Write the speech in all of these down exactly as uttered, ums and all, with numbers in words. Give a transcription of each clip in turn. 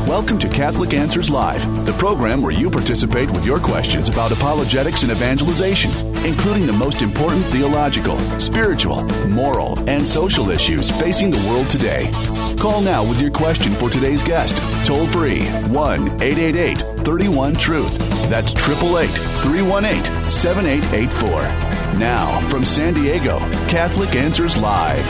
Welcome to Catholic Answers Live, the program where you participate with your questions about apologetics and evangelization, including the most important theological, spiritual, moral, and social issues facing the world today. Call now with your question for today's guest. Toll free, one eight eight eight, three one, truth. That's eight eight eight, three one eight, seven eight eight four. Now, from San Diego, Catholic Answers Live.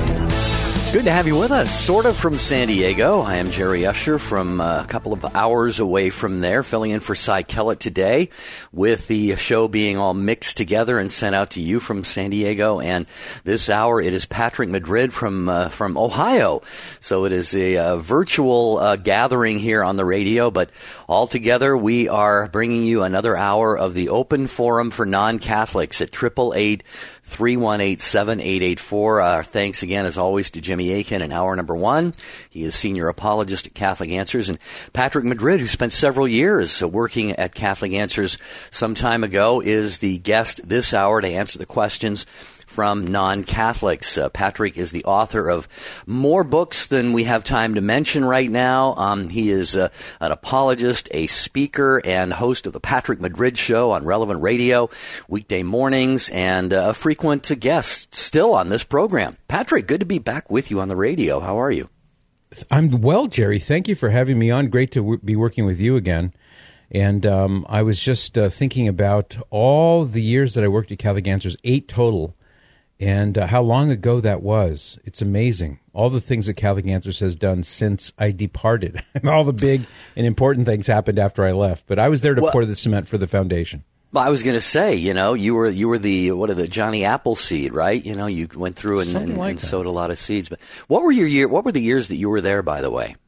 Good to have you with us, sort of from San Diego. I am Jerry Usher from uh, a couple of hours away from there, filling in for Cy Kellett today, with the show being all mixed together and sent out to you from San Diego. And this hour, it is Patrick Madrid from uh, from Ohio. So it is a uh, virtual uh, gathering here on the radio, but all together we are bringing you another hour of the Open Forum for Non-Catholics at eight eight eight, three one eight, seven eight eight four. Our thanks again, as always, to Jimmy Akin in hour number one. He is senior apologist at Catholic Answers. And Patrick Madrid, who spent several years working at Catholic Answers some time ago, is the guest this hour to answer the questions from non-Catholics. Uh, Patrick is the author of more books than we have time to mention right now. Um, he is uh, an apologist, a speaker, and host of the Patrick Madrid Show on Relevant Radio weekday mornings, and uh, a frequent guest still on this program. Patrick, good to be back with you on the radio. How are you? I'm well, Jerry. Thank you for having me on. Great to w- be working with you again. And um, I was just uh, thinking about all the years that I worked at Catholic Answers, eight total, and uh, how long ago that was. It's amazing. All the things that Catholic Answers has done since I departed. All the big and important things happened after I left. But I was there to well, pour the cement for the foundation. Well, I was going to say, you know, you were you were the, what are the, Johnny Appleseed, right? You know, you went through and, and, like and sowed a lot of seeds. But what were your year? What were the years that you were there, by the way?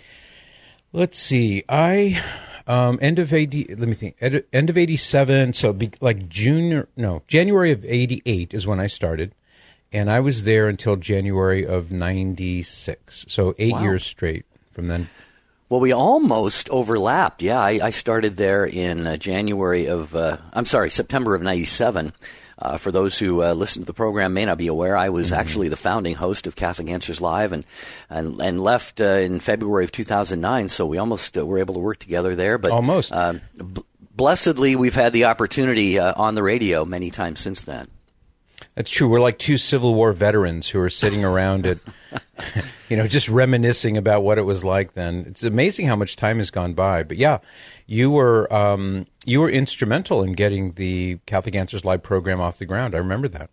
Let's see. I... Um, end of eighty. Let me think. End, end of eighty-seven. So, be, like June. No, January of eighty-eight is when I started, and I was there until January of ninety-six. So eight wow. years straight from then. Well, we almost overlapped. Yeah, I, I started there in uh, January of. Uh, I'm sorry, September of ninety-seven. Uh, for those who uh, listen to the program may not be aware, I was mm-hmm. actually the founding host of Catholic Answers Live, and and, and left uh, in February of two thousand nine, so we almost uh, were able to work together there. But almost. Uh, b- blessedly, we've had the opportunity uh, on the radio many times since then. That's true. We're like two Civil War veterans who are sitting around at, you know, just reminiscing about what it was like then. It's amazing how much time has gone by. But yeah, you were um, you were instrumental in getting the Catholic Answers Live program off the ground. I remember that.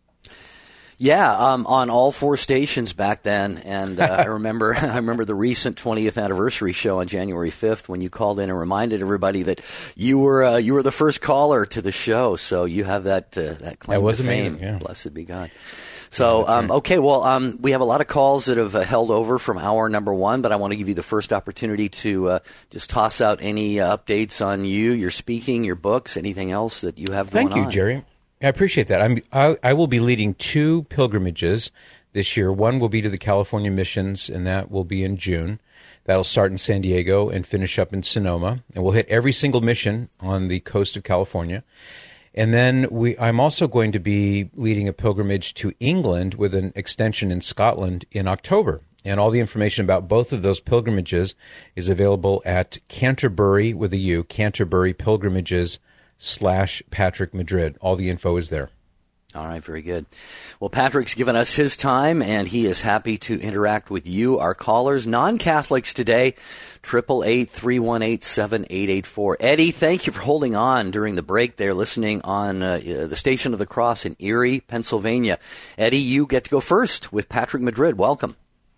Yeah, um, on all four stations back then, and uh, I remember I remember the recent twentieth anniversary show on January fifth when you called in and reminded everybody that you were uh, you were the first caller to the show, so you have that uh, that claim that was to amazing, fame. Yeah. Blessed be God. So, um, okay, well, um, we have a lot of calls that have uh, held over from hour number one, but I want to give you the first opportunity to uh, just toss out any uh, updates on you, your speaking, your books, anything else that you have going on. Thank you, Jerry. I appreciate that. I'm, I, I will be leading two pilgrimages this year. One will be to the California Missions, and that will be in June. That'll start in San Diego and finish up in Sonoma. And we'll hit every single mission on the coast of California. And then we, I'm also going to be leading a pilgrimage to England with an extension in Scotland in October. And all the information about both of those pilgrimages is available at Canterbury, with a U, Canterbury Pilgrimages slash Patrick Madrid. All the info is there. All right, very good. Well, Patrick's given us his time, and he is happy to interact with you, our callers, non-Catholics today, eight eight eight, three one eight, seven eight eight four. Eddie, thank you for holding on during the break there, listening on uh, the Station of the Cross in Erie, Pennsylvania. Eddie, you get to go first with Patrick Madrid. Welcome.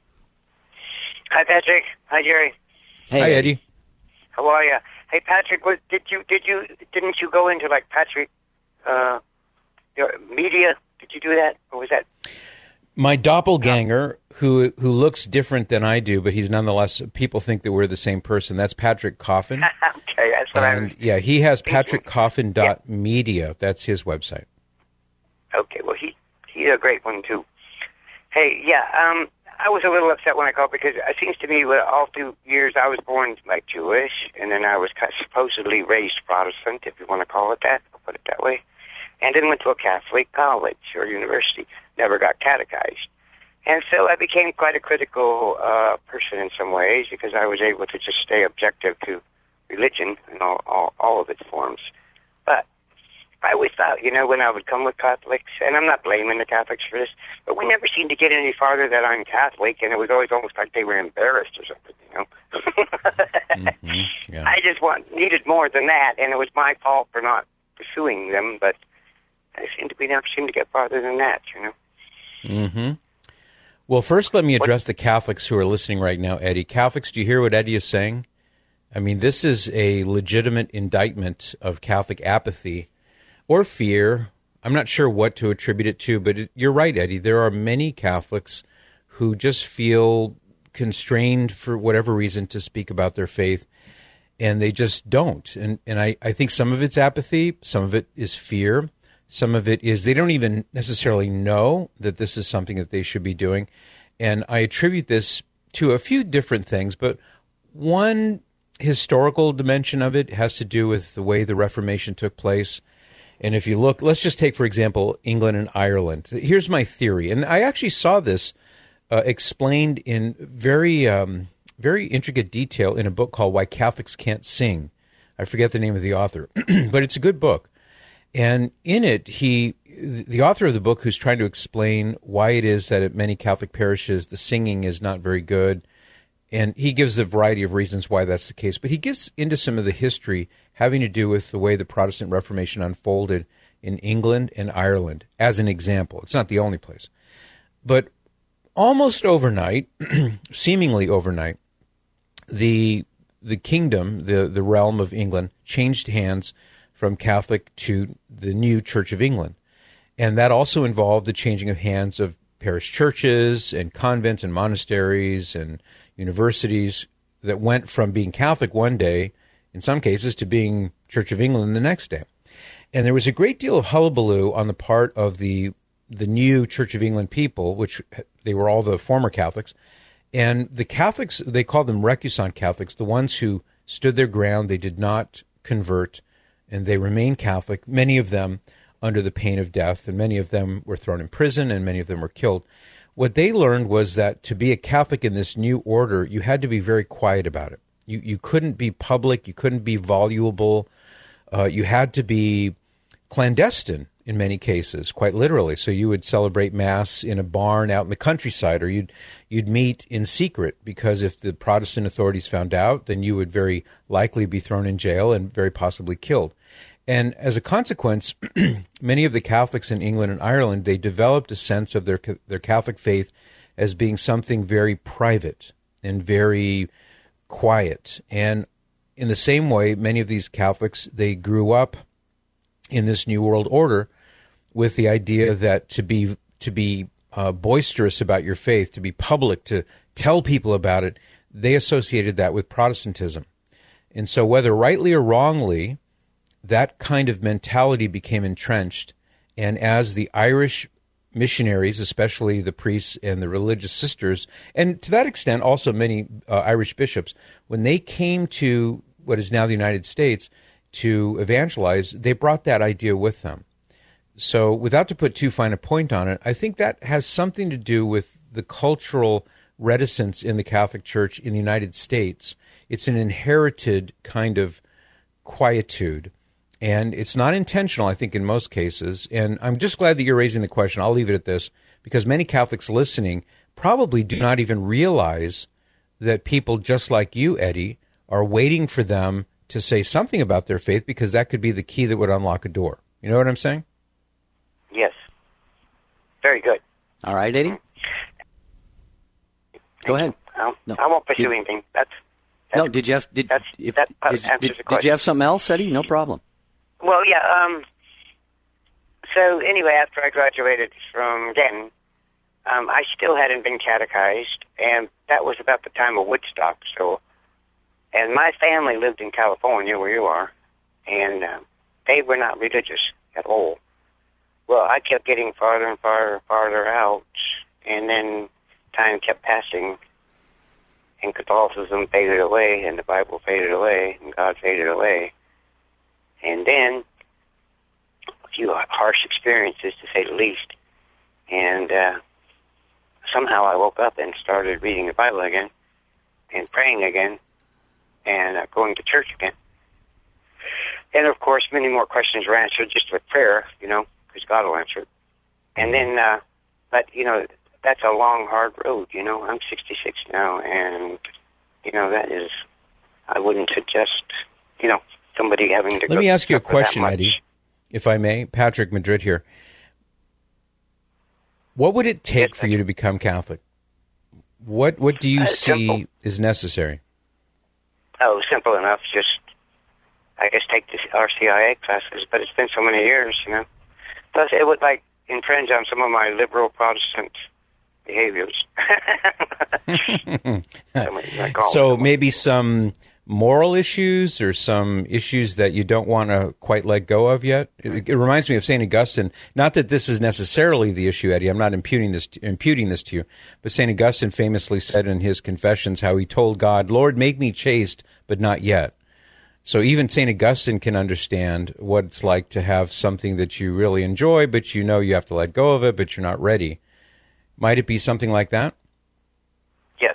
Hi, Patrick. Hi, Jerry. Hey, Hi, Eddie. How are you? Hey, Patrick, what, did you did you didn't you go into like Patrick uh, your media? Did you do that, or was that my doppelganger, who who looks different than I do, but he's nonetheless, people think that we're the same person? That's Patrick Coffin. Okay, that's what and, I was. Yeah, he has patrick coffin dot media. Yeah. That's his website. Okay, well he he's a great one too. Hey, yeah, um. I was a little upset when I called because it seems to me that all through years I was born like Jewish, and then I was supposedly raised Protestant, if you want to call it that, I'll put it that way, and then went to a Catholic college or university, never got catechized. And so I became quite a critical uh, person in some ways because I was able to just stay objective to religion in all, all, all of its forms. But I always thought, you know, when I would come with Catholics, and I'm not blaming the Catholics for this, but we never seemed to get any farther that I'm Catholic, and it was always almost like they were embarrassed or something, you know. mm-hmm. Yeah. I just want needed more than that, and it was my fault for not pursuing them, but I seem to be never seem to get farther than that, you know. Mm-hmm. Well, first let me address the Catholics who are listening right now, Eddie. Catholics, do you hear what Eddie is saying? I mean, this is a legitimate indictment of Catholic apathy or fear. I'm not sure what to attribute it to, but it, you're right, Eddie. There are many Catholics who just feel constrained for whatever reason to speak about their faith, and they just don't. And and I, I think some of it's apathy, some of it is fear, some of it is they don't even necessarily know that this is something that they should be doing. And I attribute this to a few different things, but one historical dimension of it has to do with the way the Reformation took place. And if you look, let's just take, for example, England and Ireland. Here's my theory. And I actually saw this uh, explained in very, um, very intricate detail in a book called Why Catholics Can't Sing. I forget the name of the author, but it's a good book. And in it, he, the author of the book, who's trying to explain why it is that at many Catholic parishes the singing is not very good, and he gives a variety of reasons why that's the case, but he gets into some of the history having to do with the way the Protestant Reformation unfolded in England and Ireland, as an example. It's not the only place. But almost overnight, seemingly overnight, the the kingdom, the, the realm of England, changed hands from Catholic to the new Church of England. And that also involved the changing of hands of parish churches and convents and monasteries and universities that went from being Catholic one day, in some cases, to being Church of England the next day. And there was a great deal of hullabaloo on the part of the the new Church of England people, which they were all the former Catholics. And the Catholics, they called them recusant Catholics, the ones who stood their ground, they did not convert, and they remained Catholic, many of them under the pain of death, and many of them were thrown in prison, and many of them were killed. What they learned was that to be a Catholic in this new order, you had to be very quiet about it. You you couldn't be public, you couldn't be voluble, uh, you had to be clandestine in many cases, quite literally. So you would celebrate Mass in a barn out in the countryside, or you'd you'd meet in secret, because if the Protestant authorities found out, then you would very likely be thrown in jail and very possibly killed. And as a consequence, many of the Catholics in England and Ireland, they developed a sense of their their Catholic faith as being something very private and very quiet. And in the same way, many of these Catholics, they grew up in this New World Order with the idea that to be to be uh, boisterous about your faith, to be public, to tell people about it, they associated that with Protestantism. And so whether rightly or wrongly, that kind of mentality became entrenched. And as the Irish missionaries, especially the priests and the religious sisters, and to that extent also many uh, Irish bishops, when they came to what is now the United States to evangelize, they brought that idea with them. So without to put too fine a point on it, I think that has something to do with the cultural reticence in the Catholic Church in the United States. It's an inherited kind of quietude. And it's not intentional, I think, in most cases. And I'm just glad that you're raising the question. I'll leave it at this, because many Catholics listening probably do not even realize that people just like you, Eddie, are waiting for them to say something about their faith, because that could be the key that would unlock a door. You know what I'm saying? Yes. Very good. All right, Eddie? Go ahead. I'll, No. I won't pursue Did- anything. That's, that's No, did you have did that's- if, that did, answers did, the did question. you have something else, Eddie? No problem. Well, yeah. Um, so anyway, after I graduated from Denton, um, I still hadn't been catechized, and that was about the time of Woodstock. So, and my family lived in California, where you are, and uh, they were not religious at all. Well, I kept getting farther and farther and farther out, and then time kept passing, and Catholicism faded away, and the Bible faded away, and God faded away. And then a few harsh experiences, to say the least. And uh, somehow I woke up and started reading the Bible again and praying again and uh, going to church again. And, of course, many more questions were answered just with prayer, you know, because God will answer. And then, uh, but, you know, that's a long, hard road, you know. I'm sixty-six now, and, you know, that is, I wouldn't suggest, you know, somebody having to Let go me ask you a suffer that question, much. Eddie, if I may. Patrick Madrid here. What would it take Yes, for you to become Catholic? What What do you Uh, see simple. is necessary? Oh, simple enough. Just, I guess, take the R C I A classes. But it's been so many years, you know. Plus, it would, like, infringe on some of my liberal Protestant behaviors. So maybe some moral issues or some issues that you don't want to quite let go of yet? It, it reminds me of Saint Augustine. Not that this is necessarily the issue, Eddie. I'm not imputing this, imputing this to you. But Saint Augustine famously said in his Confessions how he told God, Lord, make me chaste, but not yet. So even Saint Augustine can understand what it's like to have something that you really enjoy, but you know you have to let go of it, but you're not ready. Might it be something like that? Yes.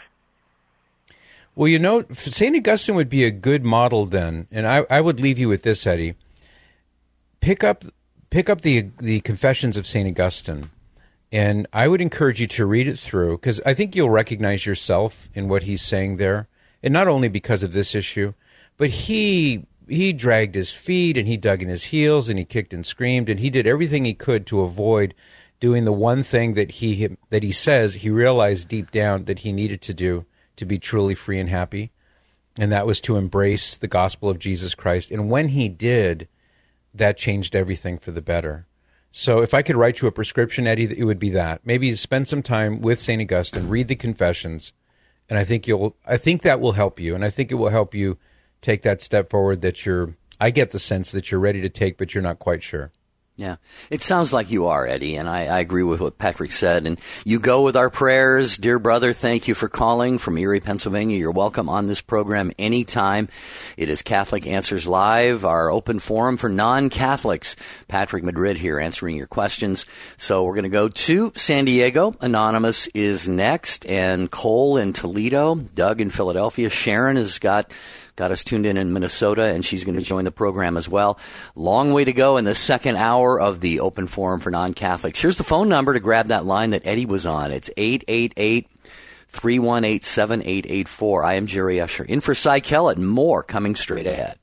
Well, you know, Saint Augustine would be a good model then, and I, I would leave you with this, Eddie. Pick up, pick up the the Confessions of Saint Augustine, and I would encourage you to read it through, because I think you'll recognize yourself in what he's saying there, and not only because of this issue, but he he dragged his feet, and he dug in his heels, and he kicked and screamed, and he did everything he could to avoid doing the one thing that he that he says he realized deep down that he needed to do to be truly free and happy, and that was to embrace the gospel of Jesus Christ. And when he did, that changed everything for the better. So if I could write you a prescription, Eddie, it would be that. Maybe spend some time with Saint Augustine, read the Confessions, and I think you'll I think that will help you, and I think it will help you take that step forward that you're I get the sense that you're ready to take, but you're not quite sure. Yeah, it sounds like you are, Eddie, and I, I agree with what Patrick said. And you go with our prayers. Dear brother, thank you for calling from Erie, Pennsylvania. You're welcome on this program anytime. It is Catholic Answers Live, our open forum for non-Catholics. Patrick Madrid here answering your questions. So we're going to go to San Diego. Anonymous is next, and Cole in Toledo, Doug in Philadelphia. Sharon has got... Got us tuned in in Minnesota, and she's going to join the program as well. Long way to go in the second hour of the Open Forum for Non-Catholics. Here's the phone number to grab that line that Eddie was on. It's eight eight eight, three one eight, seven eight eight four. I am Jerry Usher. In for Cy Kellett, and more coming straight ahead.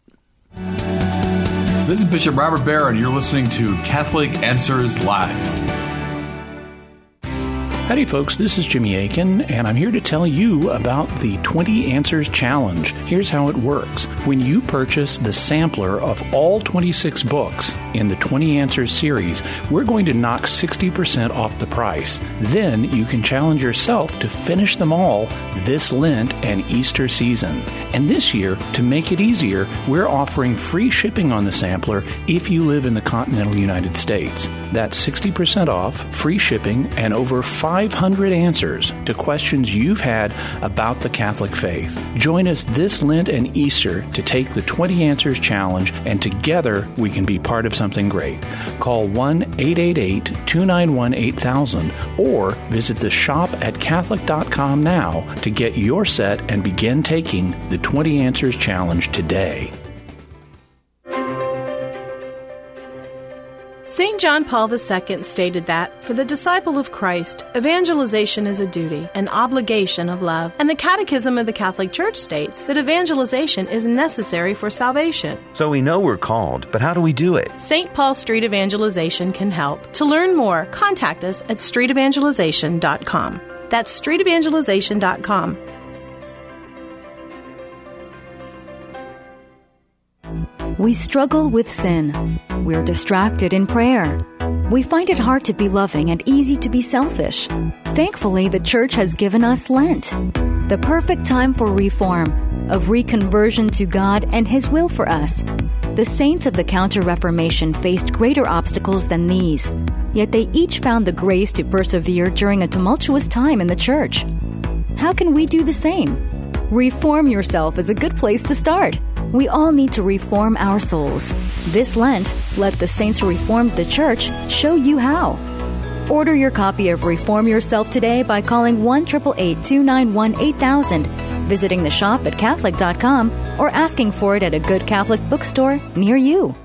This is Bishop Robert Barron, and you're listening to Catholic Answers Live. Howdy folks, this is Jimmy Akin, and I'm here to tell you about the twenty Answers Challenge. Here's how it works. When you purchase the sampler of all twenty-six books in the twenty Answers series, we're going to knock sixty percent off the price. Then you can challenge yourself to finish them all this Lent and Easter season. And this year, to make it easier, we're offering free shipping on the sampler if you live in the continental United States. That's sixty percent off, free shipping, and over five hundred answers to questions you've had about the Catholic faith. Join us this Lent and Easter to take the twenty Answers Challenge, and together we can be part of something great. Call one eight eight eight, two nine one, eight thousand or visit the shop at Catholic dot com now to get your set and begin taking the twenty Answers Challenge today. Saint John Paul the Second stated that, for the disciple of Christ, evangelization is a duty, an obligation of love, and the Catechism of the Catholic Church states that evangelization is necessary for salvation. So we know we're called, but how do we do it? Saint Paul Street Evangelization can help. To learn more, contact us at street evangelization dot com. That's street evangelization dot com. We struggle with sin. We're distracted in prayer. We find it hard to be loving and easy to be selfish. Thankfully, the Church has given us Lent, the perfect time for reform, of reconversion to God and His will for us. The saints of the Counter-Reformation faced greater obstacles than these, yet they each found the grace to persevere during a tumultuous time in the Church. How can we do the same? Reform yourself is a good place to start. We all need to reform our souls. This Lent, let the saints who reformed the Church show you how. Order your copy of Reform Yourself today by calling one eight eight eight, two nine one, eight thousand, visiting the shop at Catholic dot com, or asking for it at a good Catholic bookstore near you.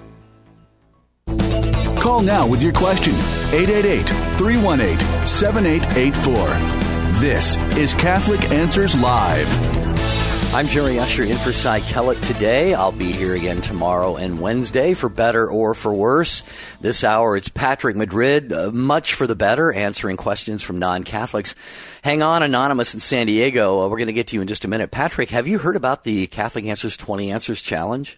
Call now with your question, eight eight eight, three one eight, seven eight eight four. This is Catholic Answers Live. I'm Jerry Usher in for Cy Kellett today. I'll be here again tomorrow and Wednesday for better or for worse. This hour, it's Patrick Madrid, uh, much for the better, answering questions from non-Catholics. Hang on, Anonymous in San Diego. Uh, we're going to get to you in just a minute. Patrick, have you heard about the Catholic Answers twenty Answers Challenge?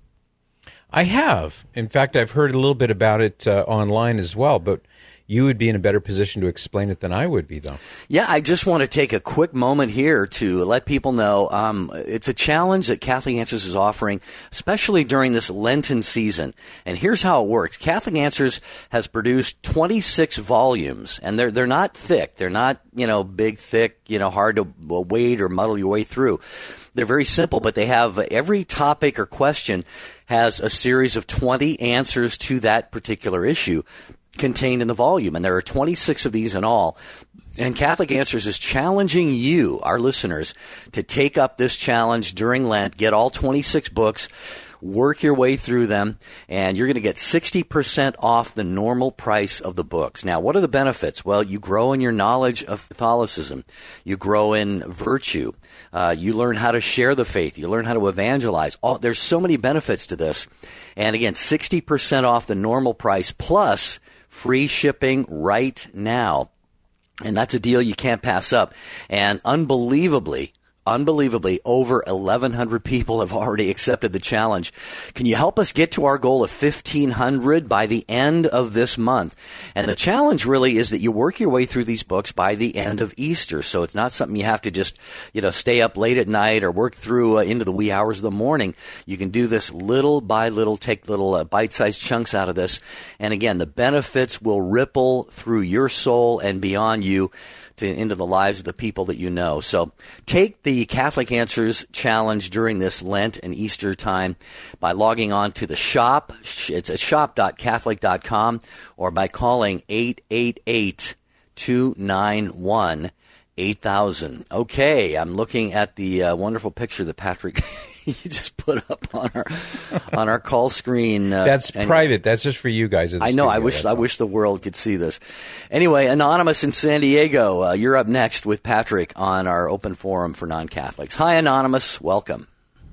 I have. In fact, I've heard a little bit about it uh, online as well, but you would be in a better position to explain it than I would be, though. Yeah, I just want to take a quick moment here to let people know um, it's a challenge that Catholic Answers is offering, especially during this Lenten season. And here's how it works. Catholic Answers has produced twenty-six volumes, and they're they're not thick. They're not, you know, big, thick, you know, hard to wade or muddle your way through. They're very simple, but they have every topic or question has a series of twenty answers to that particular issue contained in the volume, and there are twenty-six of these in all. And Catholic Answers is challenging you, our listeners, to take up this challenge during Lent, get all twenty-six books, work your way through them, and you're going to get sixty percent off the normal price of the books. Now, what are the benefits? Well, you grow in your knowledge of Catholicism. You grow in virtue. Uh, you learn how to share the faith. You learn how to evangelize. All, there's so many benefits to this. And again, sixty percent off the normal price plus free shipping right now. And that's a deal you can't pass up. And unbelievably, Unbelievably, over eleven hundred people have already accepted the challenge. Can you help us get to our goal of fifteen hundred by the end of this month? And the challenge really is that you work your way through these books by the end of Easter. So it's not something you have to just, you know, stay up late at night or work through uh, into the wee hours of the morning. You can do this little by little, take little uh, bite-sized chunks out of this. And again, the benefits will ripple through your soul and beyond you to, into the lives of the people that you know. So take the Catholic Answers Challenge during this Lent and Easter time by logging on to the shop. It's at shop dot catholic dot com or by calling eight eight eight, two nine one, eight thousand. Okay, I'm looking at the uh, wonderful picture that Patrick you just put up on our on our call screen. Uh, that's and, private. That's just for you guys. In the I know. studio, I wish. I all. wish the world could see this. Anyway, Anonymous in San Diego, uh, you're up next with Patrick on our open forum for non-Catholics. Hi, Anonymous. Welcome.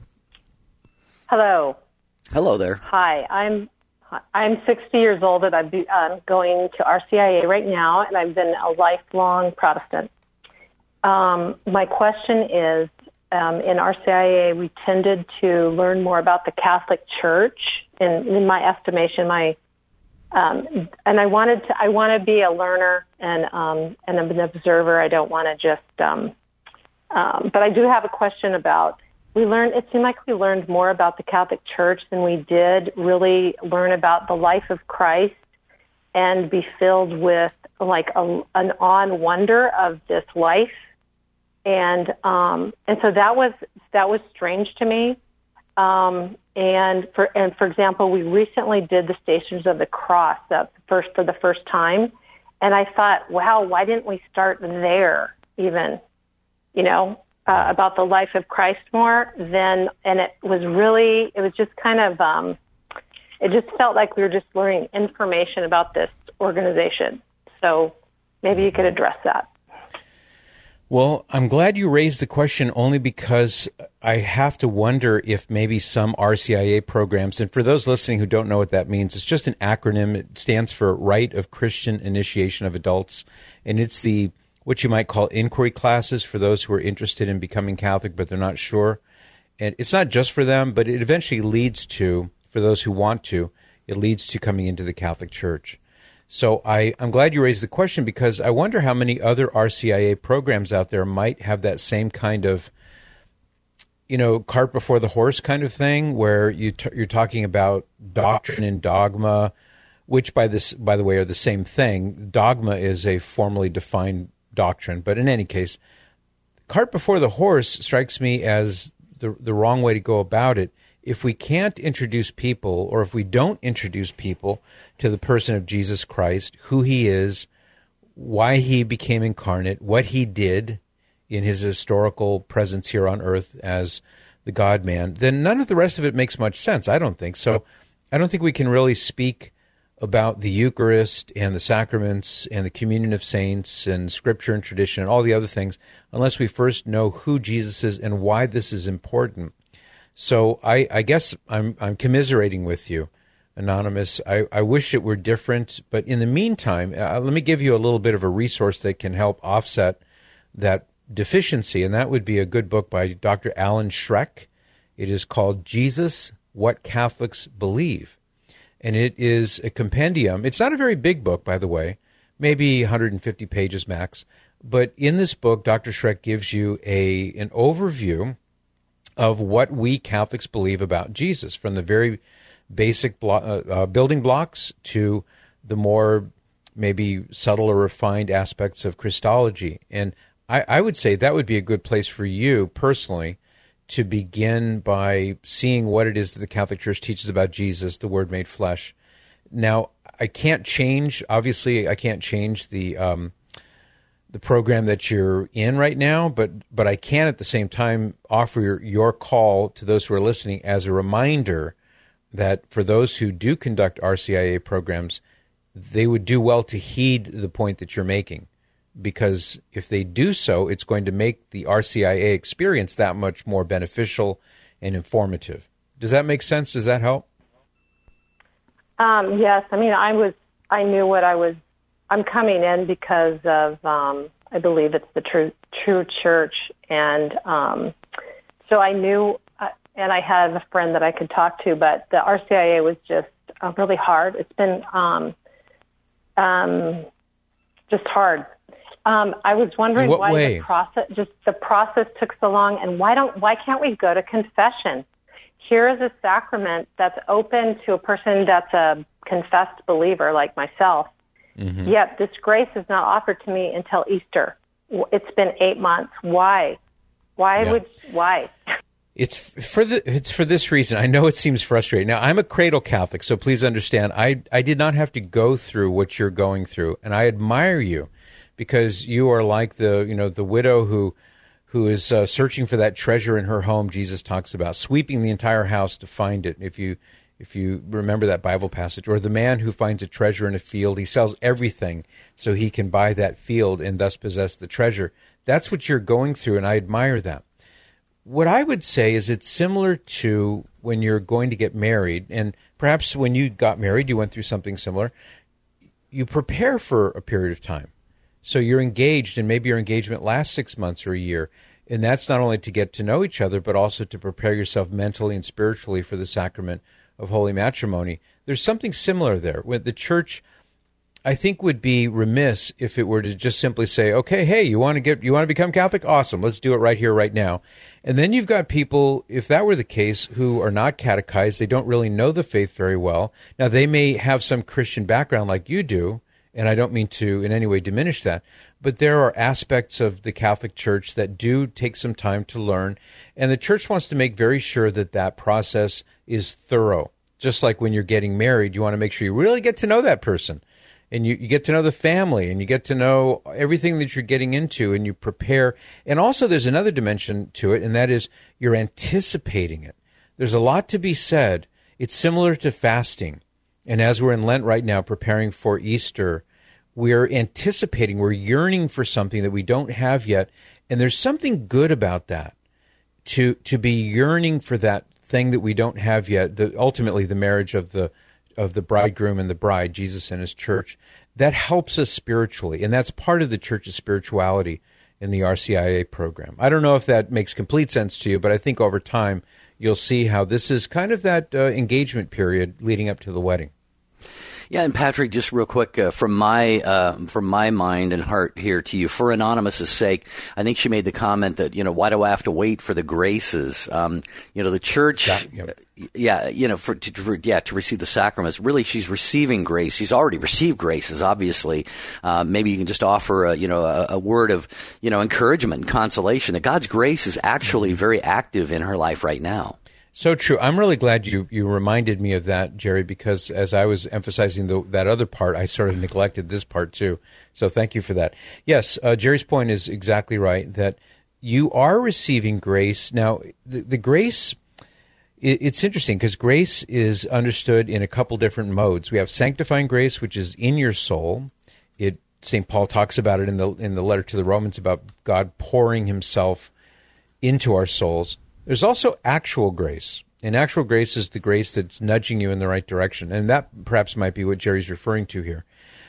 Hello. Hello there. Hi. I'm I'm sixty years old, and I'm uh, going to R C I A right now, and I've been a lifelong Protestant. Um, my question is. Um, in R C I A, we tended to learn more about the Catholic Church. In, in my estimation, my um, and I wanted to. I want to be a learner and um, and an observer. I don't want to just. Um, um, but I do have a question about. We learned. It seemed like we learned more about the Catholic Church than we did really learn about the life of Christ and be filled with like a, an awe and wonder of this life. And um, and so that was that was strange to me. Um, and for and for example, we recently did the Stations of the Cross that first for the first time, and I thought, wow, why didn't we start there? Even, you know, uh, about the life of Christ more. Then and it was really it was just kind of um, it just felt like we were just learning information about this organization. So maybe you could address that. Well, I'm glad you raised the question only because I have to wonder if maybe some R C I A programs, and for those listening who don't know what that means, it's just an acronym. It stands for Rite of Christian Initiation of Adults, and it's the what you might call inquiry classes for those who are interested in becoming Catholic but they're not sure. And it's not just for them, but it eventually leads to, for those who want to, it leads to coming into the Catholic Church. So I, I'm glad you raised the question because I wonder how many other R C I A programs out there might have that same kind of, you know, cart before the horse kind of thing where you t- you're talking about doctrine and dogma, which by this, by the way, are the same thing. Dogma is a formally defined doctrine, but in any case, cart before the horse strikes me as the the wrong way to go about it. if we can't introduce people, or if we don't introduce people to the person of Jesus Christ, who he is, why he became incarnate, what he did in his historical presence here on earth as the God-man, then none of the rest of it makes much sense, I don't think. So I don't think we can really speak about the Eucharist and the sacraments and the communion of saints and Scripture and tradition and all the other things unless we first know who Jesus is and why this is important. So I, I guess I'm, I'm commiserating with you, Anonymous. I, I wish it were different, but in the meantime, uh, let me give you a little bit of a resource that can help offset that deficiency, and that would be a good book by Doctor Alan Schreck. It is called Jesus, What Catholics Believe. And it is a compendium. It's not a very big book, by the way, maybe one hundred fifty pages max. But in this book, Doctor Schreck gives you a an overview of what we Catholics believe about Jesus, from the very basic blo- uh, uh, building blocks to the more maybe subtle or refined aspects of Christology. And I, I would say that would be a good place for you personally to begin by seeing what it is that the Catholic Church teaches about Jesus, the Word made flesh. Now, I can't change, obviously, I can't change the um, the program that you're in right now, but but I can at the same time offer your, your call to those who are listening as a reminder that for those who do conduct R C I A programs, they would do well to heed the point that you're making. Because if they do so, it's going to make the R C I A experience that much more beneficial and informative. Does that make sense? Does that help? Um, yes. I mean, I was, I knew what I was, I'm coming in because of, um, I believe it's the true, true church. And um, so I knew, uh, and I had a friend that I could talk to, but the R C I A was just uh, really hard. It's been um, um, just hard. Um, I was wondering why way? the process, just the process took so long, and why don't, why can't we go to confession? Here is a sacrament that's open to a person that's a confessed believer like myself. Mm-hmm. Yet this grace is not offered to me until Easter. It's been eight months. Why? Why yeah. would? Why? It's for the. It's for this reason. I know it seems frustrating. Now, I'm a cradle Catholic, so please understand. I I did not have to go through what you're going through, and I admire you. Because you are like the, you know, the widow who, who is uh, searching for that treasure in her home. Jesus talks about sweeping the entire house to find it. If you, if you remember that Bible passage, or the man who finds a treasure in a field, he sells everything so he can buy that field and thus possess the treasure. That's what you're going through, and I admire that. What I would say is it's similar to when you're going to get married, and perhaps when you got married, you went through something similar. You prepare for a period of time. So you're engaged, and maybe your engagement lasts six months or a year. And that's not only to get to know each other, but also to prepare yourself mentally and spiritually for the sacrament of holy matrimony. There's something similar there. With the church, I think, would be remiss if it were to just simply say, okay, hey, you want to get, you want to become Catholic? Awesome. Let's do it right here, right now. And then you've got people, if that were the case, who are not catechized. They don't really know the faith very well. Now, they may have some Christian background like you do, and I don't mean to in any way diminish that, but there are aspects of the Catholic Church that do take some time to learn, and the Church wants to make very sure that that process is thorough. Just like when you're getting married, you want to make sure you really get to know that person, and you, you get to know the family, and you get to know everything that you're getting into, and you prepare. And also there's another dimension to it, and that is you're anticipating it. There's a lot to be said. It's similar to fasting. And as we're in Lent right now, preparing for Easter, we're anticipating, we're yearning for something that we don't have yet. And there's something good about that, to to be yearning for that thing that we don't have yet, the, ultimately the marriage of the of the bridegroom and the bride, Jesus and his church. That helps us spiritually, and that's part of the church's spirituality in the R C I A program. I don't know if that makes complete sense to you, but I think over time you'll see how this is kind of that uh, engagement period leading up to the wedding. Yeah, and Patrick, just real quick, uh, from my uh, from my mind and heart here to you, for Anonymous's sake, I think she made the comment that, you know, why do I have to wait for the graces? Um, you know, the church, yeah, yeah. Uh, yeah you know, for, to, for yeah to receive the sacraments. Really, she's receiving grace. She's already received graces, obviously. Uh, maybe you can just offer, a, you know, a, a word of, you know, encouragement and consolation that God's grace is actually very active in her life right now. So true. I'm really glad you, you reminded me of that, Jerry, because as I was emphasizing the, that other part, I sort of neglected this part too. So thank you for that. Yes, uh, Jerry's point is exactly right, that you are receiving grace. Now, the, the grace, it, it's interesting because grace is understood in a couple different modes. We have sanctifying grace, which is in your soul. It Saint Paul talks about it in the in the letter to the Romans about God pouring himself into our souls. There's also actual grace, and actual grace is the grace that's nudging you in the right direction, and that perhaps might be what Jerry's referring to here.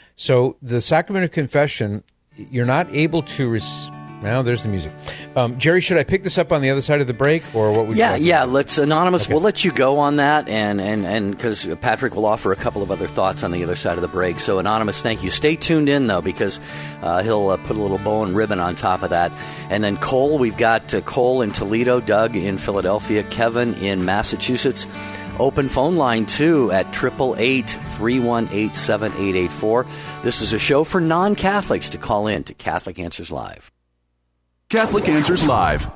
So the sacrament of confession, you're not able to receive. Now there's the music. Um, Jerry, should I pick this up on the other side of the break, or what would yeah, you like Yeah, to? let's, Anonymous, Okay. we'll let you go on that, and and and because Patrick will offer a couple of other thoughts on the other side of the break. So, Anonymous, thank you. Stay tuned in, though, because uh, he'll uh, put a little bow and ribbon on top of that. And then Cole, we've got uh, Cole in Toledo, Doug in Philadelphia, Kevin in Massachusetts. Open phone line, too, at eight eight eight, three one eight, seven eight eight four. This is a show for non-Catholics to call in to Catholic Answers Live. Catholic Answers Live.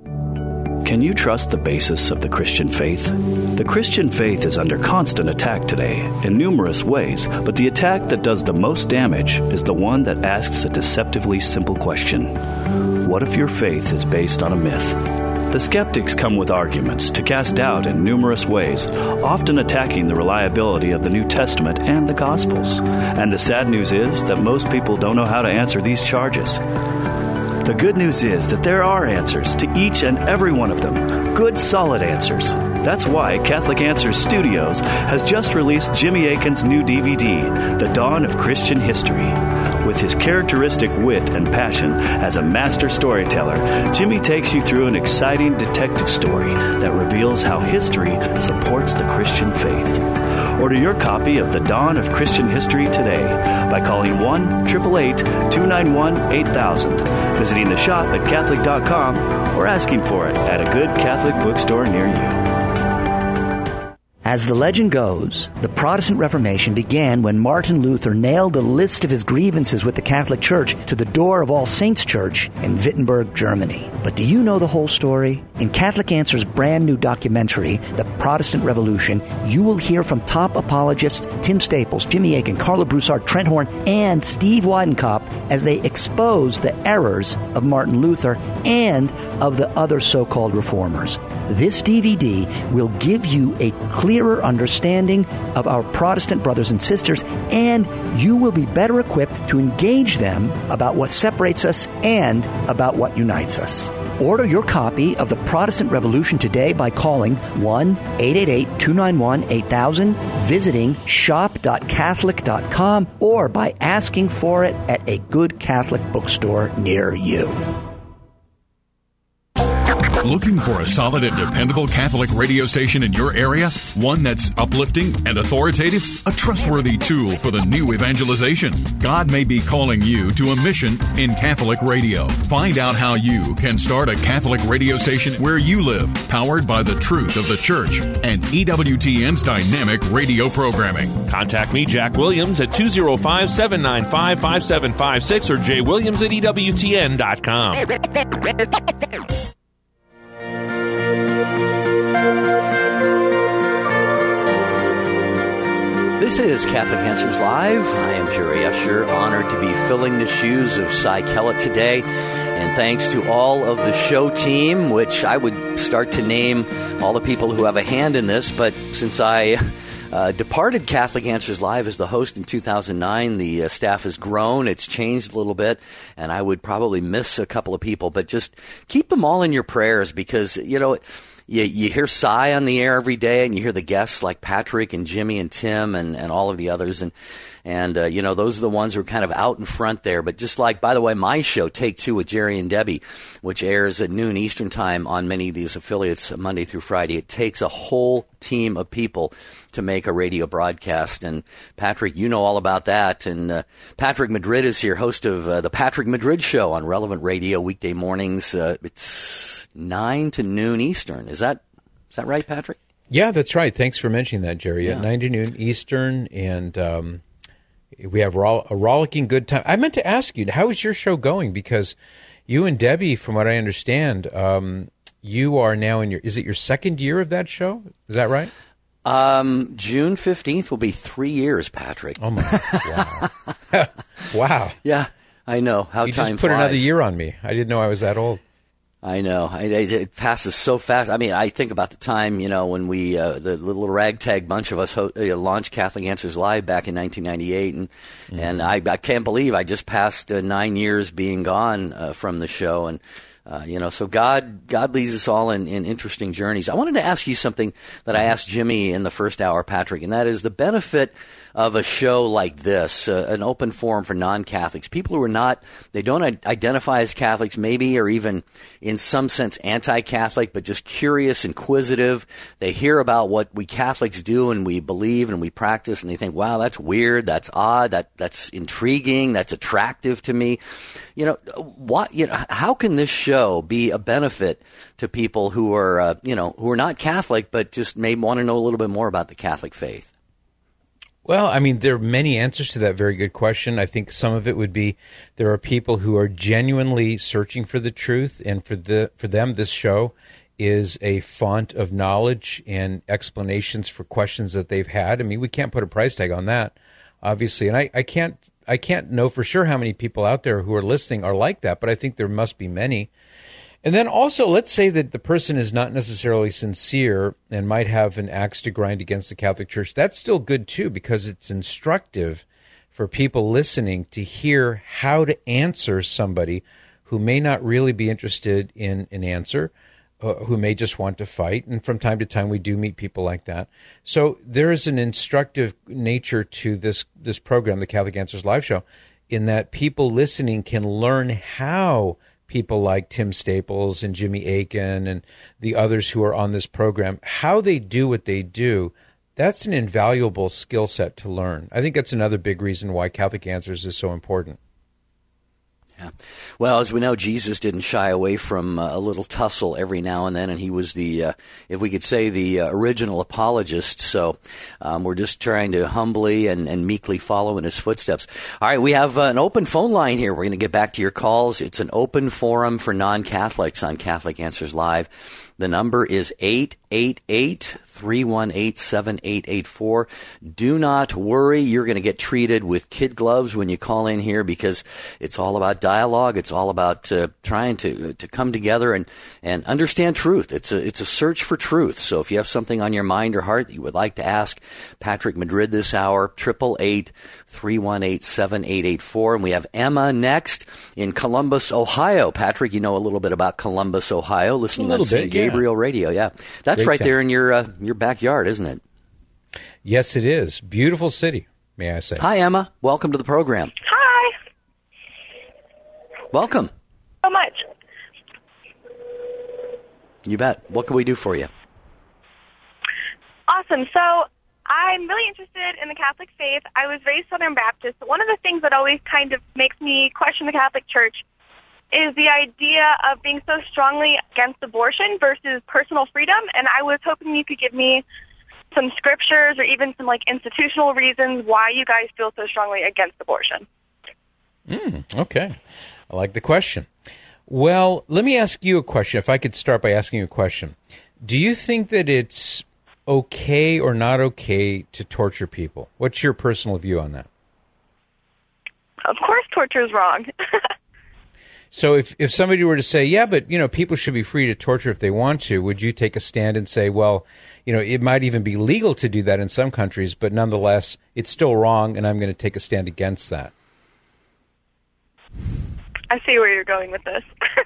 Can you trust the basis of the Christian faith? The Christian faith is under constant attack today in numerous ways, but the attack that does the most damage is the one that asks a deceptively simple question. What if your faith is based on a myth? The skeptics come with arguments to cast doubt in numerous ways, often attacking the reliability of the New Testament and the Gospels. And the sad news is that most people don't know how to answer these charges. The good news is that there are answers to each and every one of them. Good, solid answers. That's why Catholic Answers Studios has just released Jimmy Akin's new D V D, The Dawn of Christian History. With his characteristic wit and passion as a master storyteller, Jimmy takes you through an exciting detective story that reveals how history supports the Christian faith. Order your copy of The Dawn of Christian History today by calling one eight eight eight, two nine one, eight thousand, visiting the shop at Catholic dot com, or asking for it at a good Catholic bookstore near you. As the legend goes, the Protestant Reformation began when Martin Luther nailed a list of his grievances with the Catholic Church to the door of All Saints Church in Wittenberg, Germany. But do you know the whole story? In Catholic Answers' brand new documentary, The Protestant Revolution, you will hear from top apologists Tim Staples, Jimmy Akin, Carla Broussard, Trent Horn, and Steve Weidenkopf as they expose the errors of Martin Luther and of the other so-called reformers. This D V D will give you a clearer understanding of our Protestant brothers and sisters, and you will be better equipped to engage them about what separates us and about what unites us. Order your copy of The Protestant Revolution today by calling one eight eight eight, two nine one, eight thousand, visiting shop dot catholic dot com, or by asking for it at a good Catholic bookstore near you. Looking for a solid and dependable Catholic radio station in your area? One that's uplifting and authoritative? A trustworthy tool for the new evangelization? God may be calling you to a mission in Catholic radio. Find out how you can start a Catholic radio station where you live, powered by the truth of the Church and E W T N's dynamic radio programming. Contact me, Jack Williams, at two oh five, seven nine five, five seven five six or j williams at e w t n dot com. This is Catholic Answers Live. I am Jerry Usher, honored to be filling the shoes of Cy Kellett today. And thanks to all of the show team, which I would start to name all the people who have a hand in this. But since I uh, departed Catholic Answers Live as the host in two thousand nine, the uh, staff has grown. It's changed a little bit. And I would probably miss a couple of people. But just keep them all in your prayers because, you know, You, you hear Cy on the air every day, and you hear the guests like Patrick and Jimmy and Tim and, and all of the others. And, and uh, you know, those are the ones who are kind of out in front there. But just like, by the way, my show, Take Two with Jerry and Debbie, which airs at noon Eastern time on many of these affiliates Monday through Friday, it takes a whole team of people to make a radio broadcast. And Patrick, you know all about that. And uh, Patrick Madrid is here, host of uh, the Patrick Madrid Show on Relevant Radio weekday mornings. Uh, it's nine to noon Eastern. Is that is that right, Patrick? Yeah, that's right. Thanks for mentioning that, Jerry. Yeah. At nine to noon Eastern, and um, we have a rollicking good time. I meant to ask you, how is your show going? Because you and Debbie, from what I understand, um, you are now in your, is it your second year of that show? Is that right? Um, June fifteenth will be three years, Patrick. Oh, my. Wow. Wow. Yeah, I know. How you time just put flies. another year on me. I didn't know I was that old. I know. I, it passes so fast. I mean, I think about the time, you know, when we, uh, the little ragtag bunch of us ho- uh, launched Catholic Answers Live back in nineteen ninety-eight. And, mm-hmm. and I, I can't believe I just passed uh, nine years being gone uh, from the show. And, Uh, you know, so God, God leads us all in, in interesting journeys. I wanted to ask you something that I asked Jimmy in the first hour, Patrick, and that is the benefit of a show like this, uh, an open forum for non-Catholics, people who are not, they don't identify as Catholics, maybe, or even in some sense anti-Catholic, but just curious, inquisitive. They hear about what we Catholics do and we believe and we practice, and they think, wow, that's weird, that's odd, that that's intriguing, that's attractive to me. You know, what? You know, how can this show be a benefit to people who are, uh, you know, who are not Catholic, but just may want to know a little bit more about the Catholic faith? Well, I mean, there are many answers to that very good question. I think some of it would be there are people who are genuinely searching for the truth, and for the for them, this show is a font of knowledge and explanations for questions that they've had. I mean, we can't put a price tag on that, obviously, and I, I can't I can't know for sure how many people out there who are listening are like that, but I think there must be many. And then also, let's say that the person is not necessarily sincere and might have an axe to grind against the Catholic Church. That's still good, too, because it's instructive for people listening to hear how to answer somebody who may not really be interested in an answer, uh, who may just want to fight. And from time to time, we do meet people like that. So there is an instructive nature to this, this program, the Catholic Answers Live Show, in that people listening can learn how people like Tim Staples and Jimmy Akin and the others who are on this program, how they do what they do. That's an invaluable skill set to learn. I think that's another big reason why Catholic Answers is so important. Yeah. Well, as we know, Jesus didn't shy away from uh, a little tussle every now and then, and he was the, uh, if we could say, the uh, original apologist. So um, we're just trying to humbly and, and meekly follow in his footsteps. All right, we have uh, an open phone line here. We're going to get back to your calls. It's an open forum for non-Catholics on Catholic Answers Live. The number is eight eight eight, three one eight, seven eight eight four. Do not worry. You're going to get treated with kid gloves when you call in here, because it's all about dialogue. It's all about uh, trying to to come together and, and understand truth. It's a, it's a search for truth. So if you have something on your mind or heart that you would like to ask Patrick Madrid this hour, eight eight eight, three one eight, seven eight eight four. And we have Emma next in Columbus, Ohio. Patrick, you know a little bit about Columbus, Ohio, listening on Saint Gabriel Radio. Yeah, that's Great right town. There in your uh, your backyard, isn't it? Yes, it is. Beautiful city, may I say. Hi, Emma. Welcome to the program. Hi. Welcome. So much. You bet. What can we do for you? Awesome. So I'm really interested in the Catholic faith. I was raised Southern Baptist. One of the things that always kind of makes me question the Catholic Church is the idea of being so strongly against abortion versus personal freedom. And I was hoping you could give me some scriptures or even some like institutional reasons why you guys feel so strongly against abortion. Mm, okay. I like the question. Well, let me ask you a question. If I could start by asking you a question. Do you think that it's okay or not okay to torture people? What's your personal view on that? Of course torture is wrong. So if, if somebody were to say, yeah, but, you know, people should be free to torture if they want to, would you take a stand and say, well, you know, it might even be legal to do that in some countries, but nonetheless, it's still wrong, and I'm going to take a stand against that? I see where you're going with this.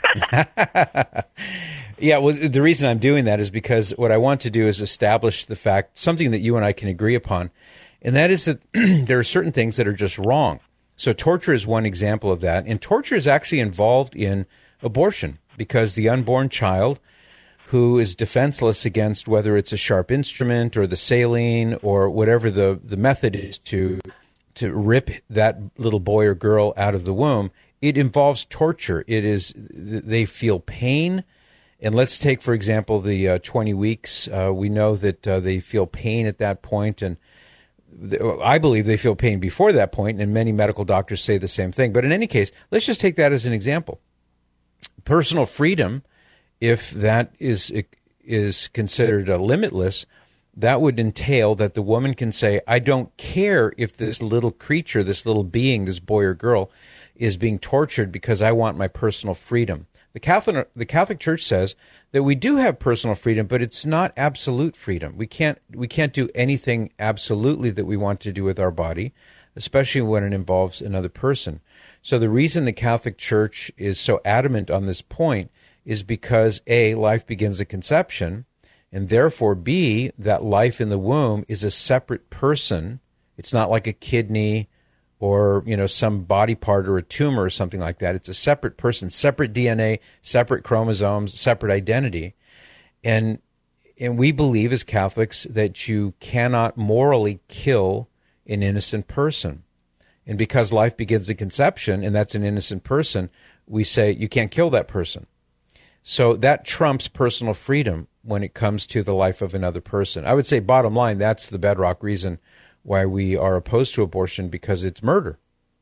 Yeah, well, the reason I'm doing that is because what I want to do is establish the fact, something that you and I can agree upon, and that is that there are certain things that are just wrong. So torture is one example of that. And torture is actually involved in abortion because the unborn child who is defenseless against whether it's a sharp instrument or the saline or whatever the, the method is to to rip that little boy or girl out of the womb, it involves torture. It is, they feel pain. And let's take, for example, the uh, twenty weeks. Uh, we know that uh, they feel pain at that point, and I believe they feel pain before that point, and many medical doctors say the same thing. But in any case, let's just take that as an example. Personal freedom if that is is considered a limitless, that would entail that the woman can say, I don't care if this little creature, this little being, this boy or girl, is being tortured because I want my personal freedom. The Catholic, the Catholic Church says that we do have personal freedom, but it's not absolute freedom. We can't we can't do anything absolutely that we want to do with our body, especially when it involves another person. So the reason the Catholic Church is so adamant on this point is because A, life begins at conception, and therefore B, that life in the womb is a separate person. It's not like a kidney or, you know, some body part or a tumor or something like that. It's a separate person, separate D N A, separate chromosomes, separate identity. And and we believe as Catholics that you cannot morally kill an innocent person. And because life begins at conception, and that's an innocent person, we say you can't kill that person. So that trumps personal freedom when it comes to the life of another person. I would say, bottom line, that's the bedrock reason why we are opposed to abortion, because it's murder.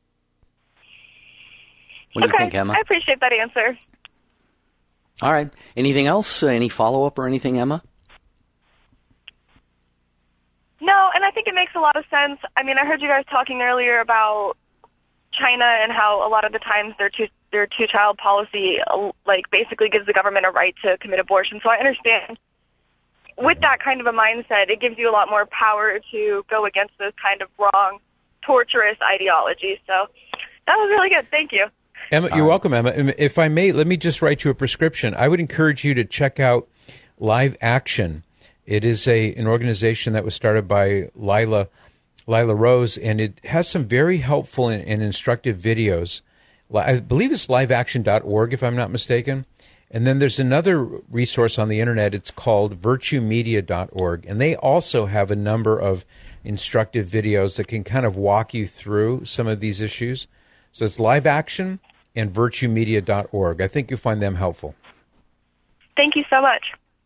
What do okay. you think, Emma? I appreciate that answer. All right. Anything else? Uh, any follow-up or anything, Emma? No, and I think it makes a lot of sense. I mean, I heard you guys talking earlier about China and how a lot of the times their two their two-child policy, uh, like, basically gives the government a right to commit abortion. So I understand. With that kind of a mindset, it gives you a lot more power to go against those kind of wrong, torturous ideologies. So that was really good. Thank you. Emma, you're welcome, Emma. If I may, let me just write you a prescription. I would encourage you to check out Live Action. It is a an organization that was started by Lila, Lila Rose, and it has some very helpful and, and instructive videos. I believe it's live action dot org, if I'm not mistaken. And then there's another resource on the internet. It's called virtue media dot org. And they also have a number of instructive videos that can kind of walk you through some of these issues. So it's Live Action and virtue media dot org. I think you'll find them helpful. Thank you so much.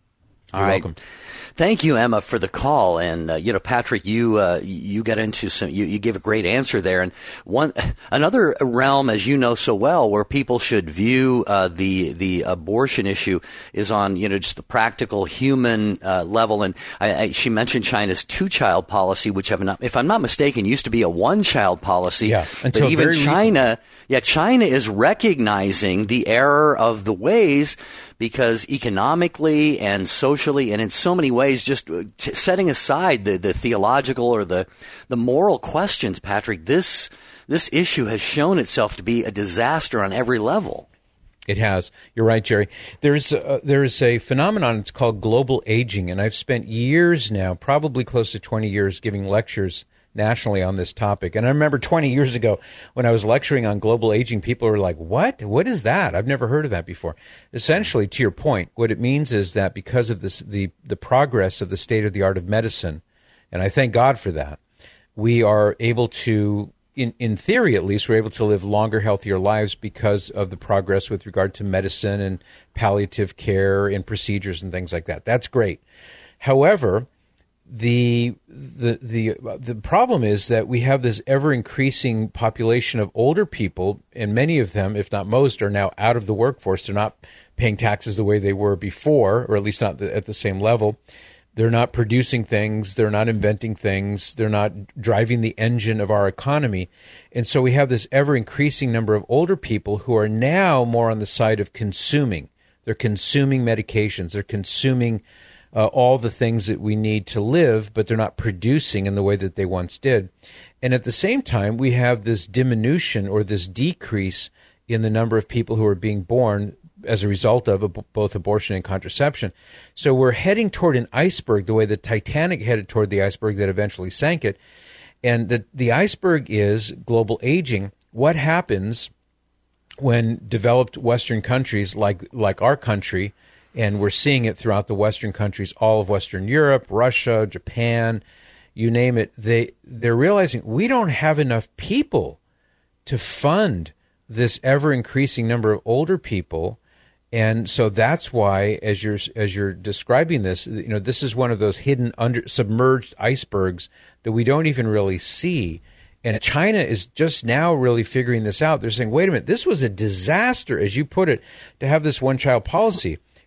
All right. Welcome. Thank you, Emma, for the call. And, uh, you know, Patrick, you uh, you got into some, you, you gave a great answer there. And one another realm, as you know so well, where people should view uh, the the abortion issue is on, you know, just the practical human uh, level. And I, I, she mentioned China's two-child policy, which, have not, if I'm not mistaken, used to be a one-child policy. Yeah, until but even very China, recently. yeah, China is recognizing the error of the ways, because economically and socially and in so many ways, just t- setting aside the, the theological or the, the moral questions, Patrick, this this issue has shown itself to be a disaster on every level. It has. You're right, Jerry. There's a, there's a phenomenon, it's called global aging, and I've spent years now, probably close to twenty years, giving lectures nationally on this topic. And I remember twenty years ago when I was lecturing on global aging, people were like, what? What is that? I've never heard of that before. Essentially, to your point, what it means is that because of this, the, the progress of the state of the art of medicine, and I thank God for that, we are able to, in, in theory at least, we're able to live longer, healthier lives because of the progress with regard to medicine and palliative care and procedures and things like that. That's great. However, The the the the problem is that we have this ever increasing population of older people, and many of them, if not most, are now out of the workforce. They're not paying taxes the way they were before, or at least not at the same level. They're not producing things. They're not inventing things. They're not driving the engine of our economy. And so we have this ever increasing number of older people who are now more on the side of consuming. They're consuming medications. They're consuming Uh, all the things that we need to live, but they're not producing in the way that they once did. And at the same time, we have this diminution or this decrease in the number of people who are being born as a result of ab- both abortion and contraception. So we're heading toward an iceberg, the way the Titanic headed toward the iceberg that eventually sank it. And the, the iceberg is global aging. What happens when developed Western countries like like our country, and we're seeing it throughout the Western countries, all of Western Europe, Russia, Japan, you name it, they, they're realizing we don't have enough people to fund this ever-increasing number of older people. And so that's why, as you're, as you're describing this, you know, this is one of those hidden, under, submerged icebergs that we don't even really see. And China is just now really figuring this out. They're saying, wait a minute, this was a disaster, as you put it, to have this one-child policy.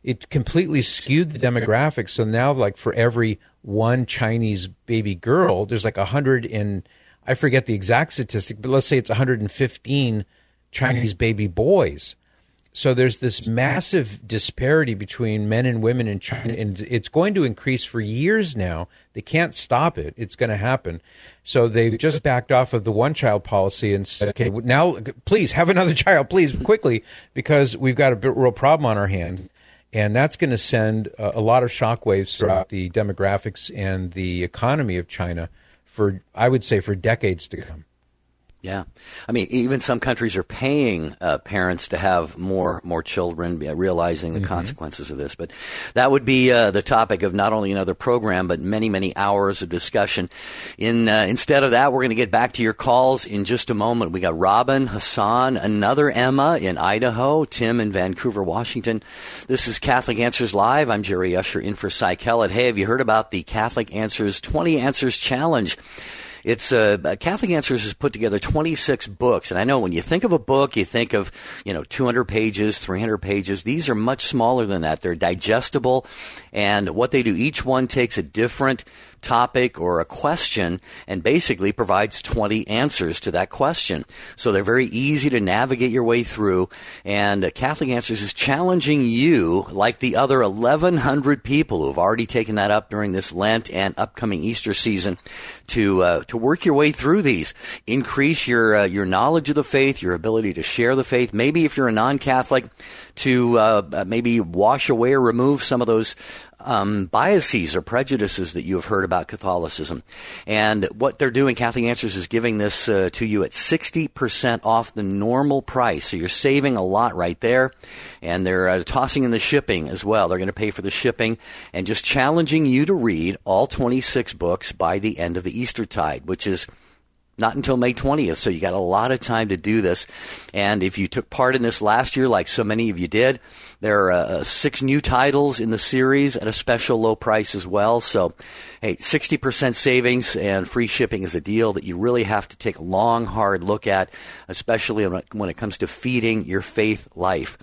it completely skewed the demographics. So now, like for every one Chinese baby girl, there's like a hundred and I forget the exact statistic, but let's say it's one hundred fifteen Chinese baby boys. So there's this massive disparity between men and women in China, and it's going to increase for years now. They can't stop it. It's going to happen. So they've just backed off of the one-child policy and said, okay, now please have another child, please, quickly, because we've got a real problem on our hands. And that's going to send a, a lot of shockwaves throughout the demographics and the economy of China for, I would say, for decades to come. Yeah. I mean, even some countries are paying uh, parents to have more more children, realizing the mm-hmm. consequences of this. But that would be uh, the topic of not only another program, but many, many hours of discussion. In uh, Instead of that, we're going to get back to your calls in just a moment. We got Robin, Hassan, another Emma in Idaho, Tim in Vancouver, Washington. This is Catholic Answers Live. I'm Jerry Usher in for Cy Kellett. Hey, have you heard about the Catholic Answers twenty Answers Challenge? It's uh, Catholic Answers has put together twenty-six books, and I know when you think of a book, you think of, you know, two hundred pages, three hundred pages. These are much smaller than that. They're digestible, and what they do, each one takes a different topic or a question and basically provides twenty answers to that question. So they're very easy to navigate your way through, and uh, Catholic Answers is challenging you, like the other eleven hundred people who have already taken that up during this Lent and upcoming Easter season, to uh, to work your way through these. Increase your uh, your knowledge of the faith, your ability to share the faith. Maybe if you're a non-Catholic, to uh, maybe wash away or remove some of those Um, biases or prejudices that you have heard about Catholicism. And what they're doing, Catholic Answers is giving this uh, to you at sixty percent off the normal price. So you're saving a lot right there. And they're uh, tossing in the shipping as well. They're going to pay for the shipping and just challenging you to read all twenty-six books by the end of the Eastertide, which is not until May twentieth, so you got a lot of time to do this. And if you took part in this last year, like so many of you did, there are uh, six new titles in the series at a special low price as well. So, hey, sixty percent savings and free shipping is a deal that you really have to take a long, hard look at, especially when it comes to feeding your faith life.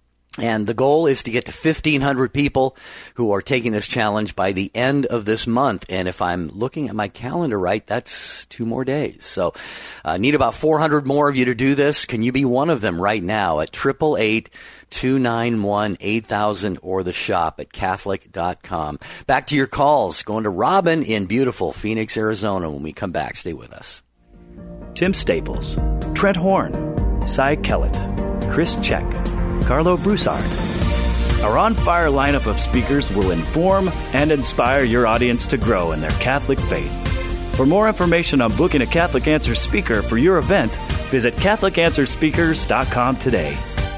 And the goal is to get to fifteen hundred people who are taking this challenge by the end of this month. And if I'm looking at my calendar right, that's two more days. So I uh, need about four hundred more of you to do this. Can you be one of them right now at eight eight eight, two nine one, eight thousand or the shop at Catholic dot com. Back to your calls. Going to Robin in beautiful Phoenix, Arizona when we come back. Stay with us. Tim Staples, Trent Horn, Cy Kellett, Chris Check, Carlo Broussard. Our on-fire lineup of speakers will inform and inspire your audience to grow in their Catholic faith. For more information on booking a Catholic Answers speaker for your event, visit Catholic Answers Speakers dot com today.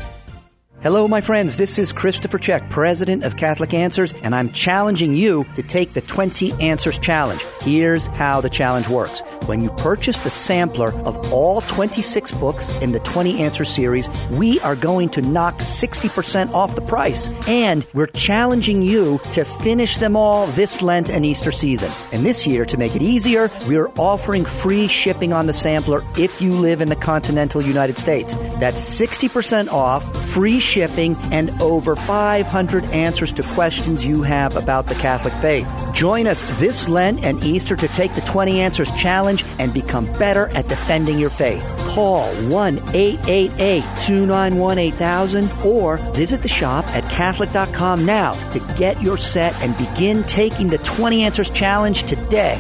Hello, my friends. This is Christopher Check, president of Catholic Answers, and I'm challenging you to take the twenty Answers Challenge. Here's how the challenge works. When you purchase the sampler of all twenty-six books in the twenty Answers series, we are going to knock sixty percent off the price. And we're challenging you to finish them all this Lent and Easter season. And this year, to make it easier, we're offering free shipping on the sampler if you live in the continental United States. That's sixty percent off, free shipping, shipping, and over five hundred answers to questions you have about the Catholic faith. Join us this Lent and Easter to take the twenty Answers Challenge and become better at defending your faith. Call one eight eight eight, two nine one, eight thousand or visit the shop at Catholic dot com now to get your set and begin taking the twenty Answers Challenge today.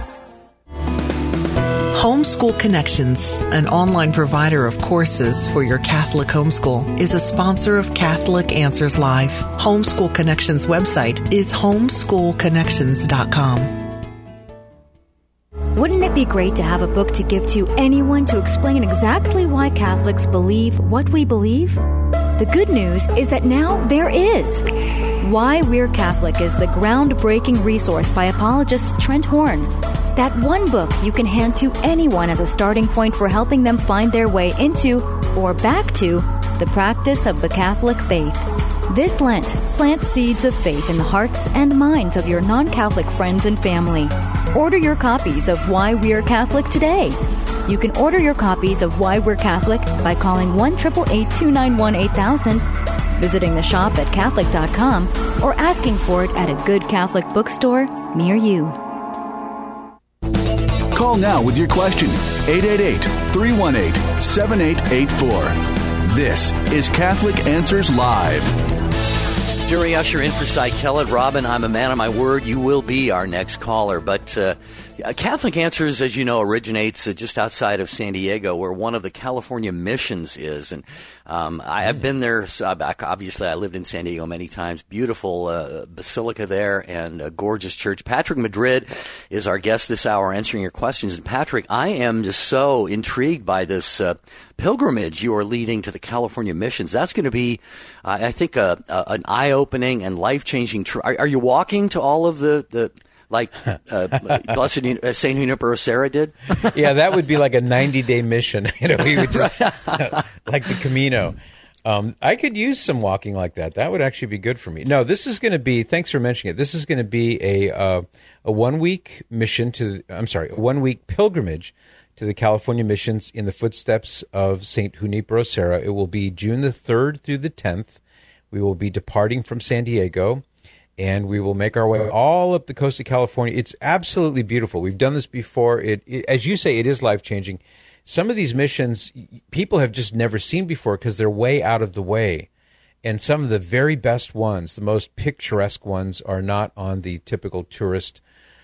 Homeschool Connections, an online provider of courses for your Catholic homeschool, is a sponsor of Catholic Answers Live. Homeschool Connections website is homeschool connections dot com. Wouldn't it be great to have a book to give to anyone to explain exactly why Catholics believe what we believe? The good news is that now there is. Why We're Catholic is the groundbreaking resource by apologist Trent Horn. That one book you can hand to anyone as a starting point for helping them find their way into, or back to, the practice of the Catholic faith. This Lent, plant seeds of faith in the hearts and minds of your non-Catholic friends and family. Order your copies of Why We're Catholic today. You can order your copies of Why We're Catholic by calling one eight eight eight, two nine one, eight thousand visiting the shop at Catholic dot com, or asking for it at a good Catholic bookstore near you. Call now with your question, eight eight eight, three one eight, seven eight eight four. This is Catholic Answers Live. Jerry Usher in for Cy Kellett. Robin, I'm a man of my word. You will be our next caller. But uh, Catholic Answers, as you know, originates uh, just outside of San Diego, where one of the California missions is. And um, I have been there. So obviously, I lived in San Diego many times. Beautiful uh, basilica there and a gorgeous church. Patrick Madrid is our guest this hour answering your questions. And Patrick, I am just so intrigued by this uh, pilgrimage you are leading to the California missions. That's going to be, uh, I think, a, a, an eye-opening and life-changing trip. Are, are you walking to all of the, the like uh, Blessed uh, Saint Junipero Serra did? Yeah, that would be like a ninety-day mission. You know, we would just like the Camino. Um, I could use some walking like that. That would actually be good for me. No, this is going to be. Thanks for mentioning it. This is going to be a uh, a one week mission to. I'm sorry, a one week pilgrimage to the California missions in the footsteps of Saint Junipero Serra. It will be June the third through the tenth. We will be departing from San Diego, and we will make our way all up the coast of California. It's absolutely beautiful. We've done this before. It, it as you say, it is life-changing. Some of these missions people have just never seen before because they're way out of the way. And some of the very best ones, the most picturesque ones, are not on the typical tourist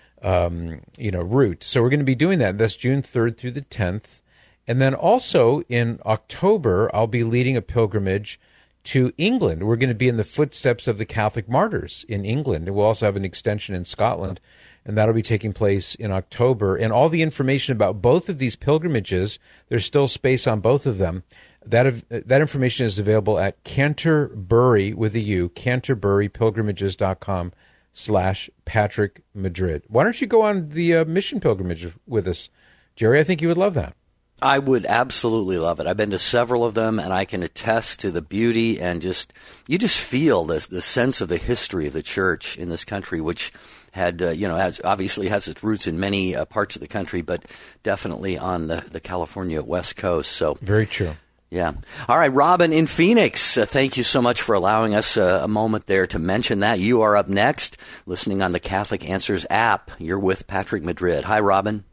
Um, you know, route. So we're going to be doing that. That's June third through the tenth. And then also in October, I'll be leading a pilgrimage to England. We're going to be in the footsteps of the Catholic martyrs in England. And we'll also have an extension in Scotland, and that'll be taking place in October. And all the information about both of these pilgrimages, there's still space on both of them. That that information is available at Canterbury, with a U, canterbury pilgrimages dot com. slash Patrick Madrid. Why don't you go on the uh, mission pilgrimage with us, Jerry? I think you would love that. I would absolutely love it. I've been to several of them, and I can attest to the beauty and just, you just feel this, the sense of the history of the church in this country, which had, uh, you know, has, obviously has its roots in many uh, parts of the country, but definitely on the, the California West Coast. So very true. Yeah. All right, Robin in Phoenix, uh, thank you so much for allowing us uh, a moment there to mention that. You are up next, listening on the Catholic Answers app. You're with Patrick Madrid. Hi, Robin.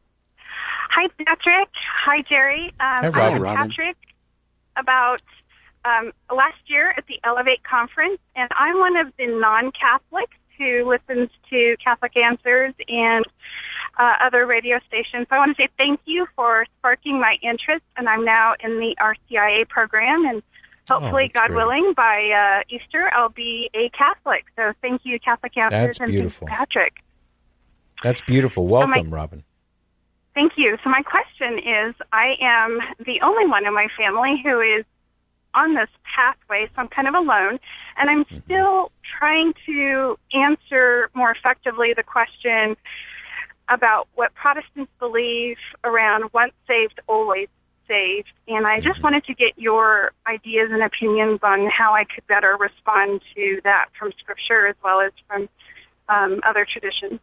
Hi, Patrick. Hi, Jerry. Um, Hi, I'm Robin. Patrick. About um, last year at the Elevate Conference, and I'm one of the non-Catholics who listens to Catholic Answers and Uh, other radio stations. So I want to say thank you for sparking my interest, and I'm now in the R C I A program, and hopefully, oh, God great. willing, by uh, Easter, I'll be a Catholic. So thank you, Catholic Answers, That's and beautiful. thank you, Patrick. That's beautiful. Welcome, So my- Robin. Thank you. So my question is, I am the only one in my family who is on this pathway, so I'm kind of alone, and I'm Mm-hmm. still trying to answer more effectively the question about what Protestants believe around once saved, always saved. And I just wanted to get your ideas and opinions on how I could better respond to that from Scripture as well as from um, other traditions.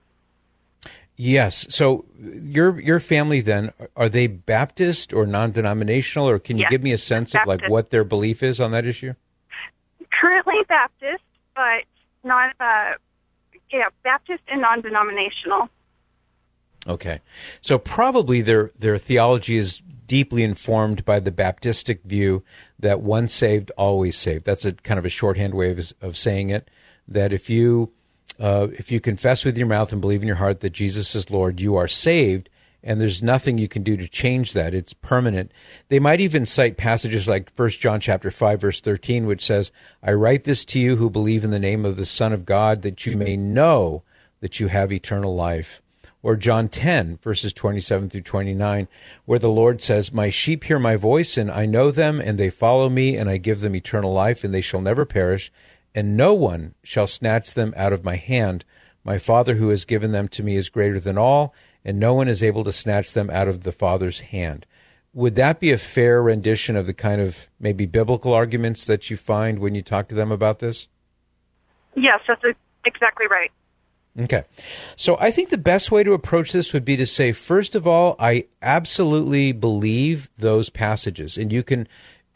Yes. So your your family then, are they Baptist or non-denominational, or can you Yes, give me a sense of like Baptist. what their belief is on that issue? Currently Baptist, but not, uh, yeah, Baptist and non-denominational. Okay. So probably their their theology is deeply informed by the Baptistic view that once saved, always saved. That's a kind of a shorthand way of, of saying it, that if you uh, if you confess with your mouth and believe in your heart that Jesus is Lord, you are saved, and there's nothing you can do to change that. It's permanent. They might even cite passages like First John chapter five, verse thirteen, which says, I write this to you who believe in the name of the Son of God, that you may know that you have eternal life. Or John ten, verses twenty-seven through twenty-nine, where the Lord says, My sheep hear my voice, and I know them, and they follow me, and I give them eternal life, and they shall never perish, and no one shall snatch them out of my hand. My Father who has given them to me is greater than all, and no one is able to snatch them out of the Father's hand. Would that be a fair rendition of the kind of maybe biblical arguments that you find when you talk to them about this? Yes, that's exactly right. Okay. So I think the best way to approach this would be to say, first of all, I absolutely believe those passages. And you can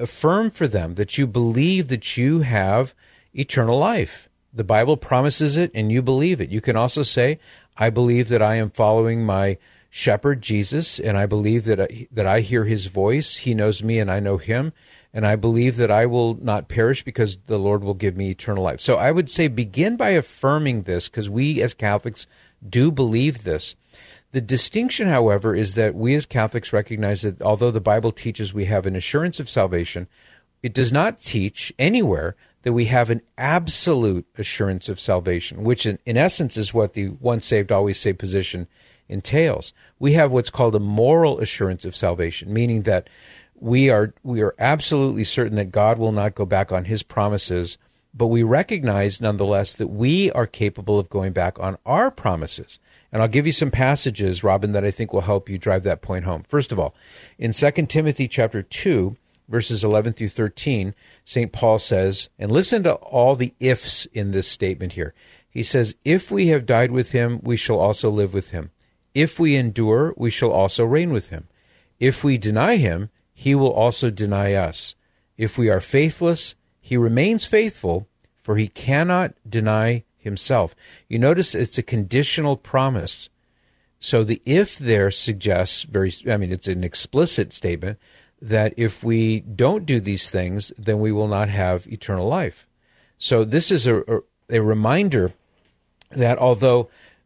affirm for them that you believe that you have eternal life. The Bible promises it, and you believe it. You can also say, I believe that I am following my shepherd, Jesus, and I believe that I, that I hear his voice. He knows me, and I know him. And I believe that I will not perish because the Lord will give me eternal life. So I would say begin by affirming this, because we as Catholics do believe this. The distinction, however, is that we as Catholics recognize that although the Bible teaches we have an assurance of salvation, it does not teach anywhere that we have an absolute assurance of salvation, which in, in essence is what the once saved, always saved position entails. We have what's called a moral assurance of salvation, meaning that we are we are absolutely certain that God will not go back on his promises, but we recognize nonetheless that we are capable of going back on our promises. And I'll give you some passages, Robin, that I think will help you drive that point home. First of all, in Second Timothy chapter two, verses eleven through thirteen, Saint Paul says, and listen to all the ifs in this statement here. He says, if we have died with him, we shall also live with him. If we endure, we shall also reign with him. If we deny him, he will also deny us. If we are faithless, he remains faithful, for he cannot deny himself. You notice it's a conditional promise. So the if there suggests, very, I mean, it's an explicit statement, that if we don't do these things, then we will not have eternal life. So this is a, a, a reminder that although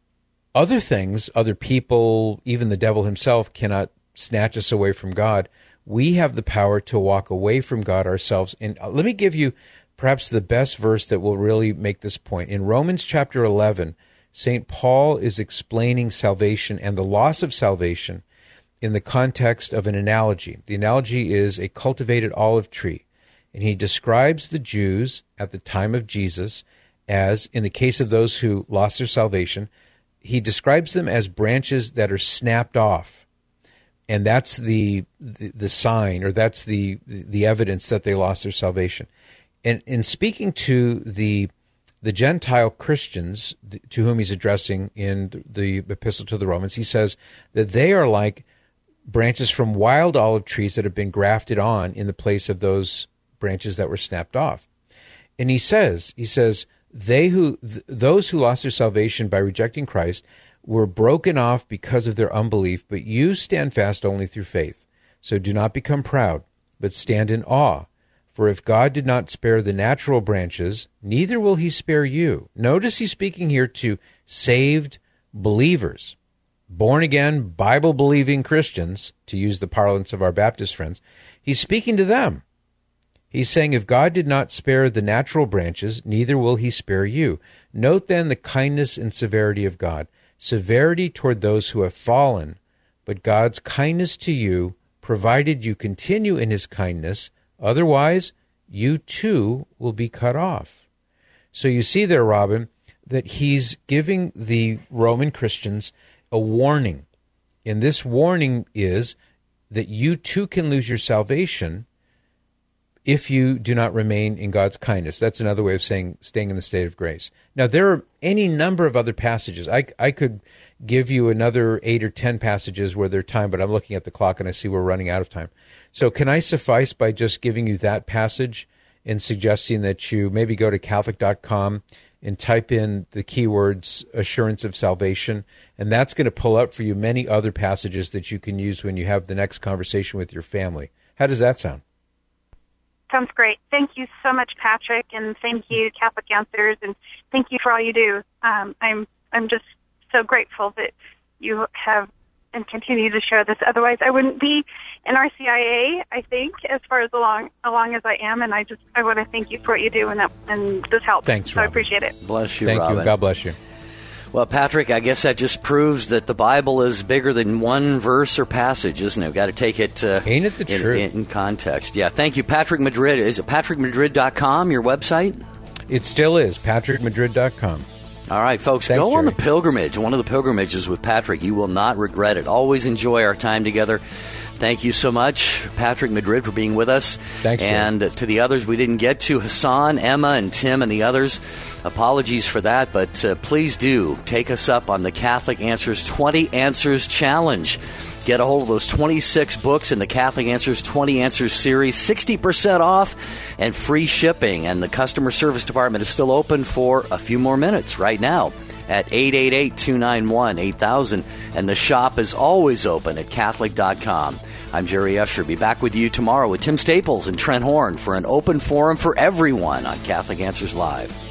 other things, other people, even the devil himself cannot snatch us away from God, we have the power to walk away from God ourselves. And let me give you perhaps the best verse that will really make this point. In Romans chapter eleven, Saint Paul is explaining salvation and the loss of salvation in the context of an analogy. The analogy is a cultivated olive tree. And he describes the Jews at the time of Jesus as, in the case of those who lost their salvation, he describes them as branches that are snapped off. And that's the, the the sign, or that's the the evidence that they lost their salvation. And in speaking to the the Gentile Christians to whom he's addressing in the Epistle to the Romans, he says that they are like branches from wild olive trees that have been grafted on in the place of those branches that were snapped off. And he says, he says, they who th- those who lost their salvation by rejecting Christ were broken off because of their unbelief, but you stand fast only through faith. So do not become proud, but stand in awe. For if God did not spare the natural branches, neither will he spare you. Notice he's speaking here to saved believers, born-again, Bible-believing Christians, to use the parlance of our Baptist friends. He's speaking to them. He's saying, if God did not spare the natural branches, neither will he spare you. Note then the kindness and severity of God. Severity toward those who have fallen, but God's kindness to you, provided you continue in his kindness, otherwise you too will be cut off. So you see there, Robin, that he's giving the Roman Christians a warning. And this warning is that you too can lose your salvation if you do not remain in God's kindness. That's another way of saying staying in the state of grace. Now, there are any number of other passages. I, I could give you another eight or ten passages where there's time, but I'm looking at the clock and I see we're running out of time. So can I suffice by just giving you that passage and suggesting that you maybe go to Catholic dot com and type in the keywords assurance of salvation, and that's going to pull up for you many other passages that you can use when you have the next conversation with your family. How does that sound? Sounds great. Thank you so much, Patrick, and thank you, Catholic Answers, and thank you for all you do. Um, I'm I'm just so grateful that you have and continue to share this. Otherwise, I wouldn't be in R C I A, I think, as far as along along as I am, and I just I want to thank you for what you do, and that and this helps. Thanks, so Robin. I appreciate it. Bless you, Thank Robin. you. God bless you. Well, Patrick, I guess that just proves that the Bible is bigger than one verse or passage, isn't it? We've got to take it, uh, Ain't it the in, truth? in context. Yeah, thank you, Patrick Madrid. Is it patrick madrid dot com, your website? It still is, patrick madrid dot com. All right, folks, Thanks, go on Jerry. the pilgrimage, one of the pilgrimages with Patrick. You will not regret it. Always enjoy our time together. Thank you so much, Patrick Madrid, for being with us. Thanks, Jerry. And uh, to the others we didn't get to, Hassan, Emma, and Tim, and the others, apologies for that, but uh, please do take us up on the Catholic Answers twenty Answers Challenge. Get a hold of those twenty-six books in the Catholic Answers twenty Answers series, sixty percent off and free shipping. And the customer service department is still open for a few more minutes right now at eight eight eight, two nine one, eight thousand. And the shop is always open at Catholic dot com. I'm Jerry Usher. Be back with you tomorrow with Tim Staples and Trent Horn for an open forum for everyone on Catholic Answers Live.